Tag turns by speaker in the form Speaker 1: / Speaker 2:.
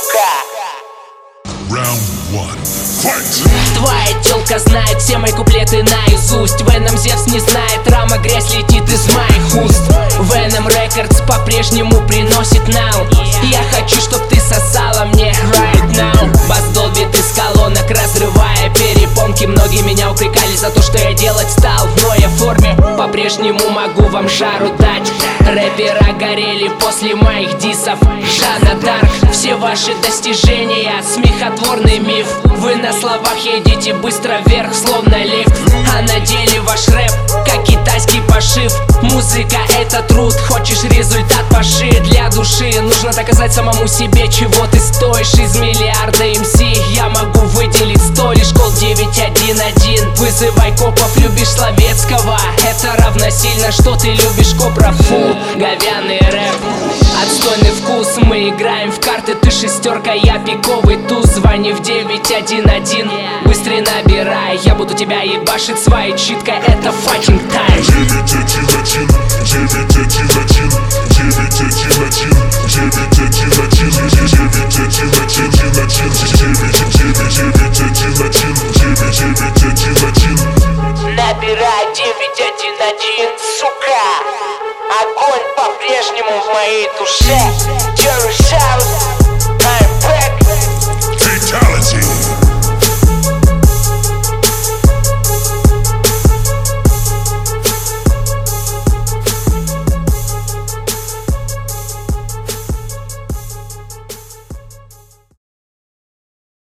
Speaker 1: сука.
Speaker 2: Round one. Fight!
Speaker 3: Твоя тёлка знает все мои куплеты наизусть. Веном Зевс не знает, рама грязь летит из моих уст. Venom Records по-прежнему приносит нам. Я хочу, чтоб ты сосала мне right now. Бас долбит из колонок, разрывая перепонки. Многие меня упрекали за то, что я делать стал. Но я в форме, по-прежнему могу вам жару дать. Рэпера горели после моих дисов. Жанна Дарк, все ваши достижения смехотворный миф. Вы на словах едете быстро вверх, словно лифт. А на деле ваш рэп, как китайский пошив. Музыка — это труд, хочешь результат — паши. Для души нужно доказать самому себе, чего ты стоишь. Из миллиарда МС я могу выделить 100 лишь школ 911. Вызывай копов, любишь Словецкого, это равносильно, что ты любишь Копра. Фу, говяный рэп, отстойный вкус. Мы играем в карты, ты шестерка, я пиковый туз. Звони в 911, быстрее набирай. Я буду тебя ебашить своей читкой, это fucking time.
Speaker 2: 911, 911, 911, 911.
Speaker 1: Набирай 911, сука. Огонь по-прежнему в моей душе.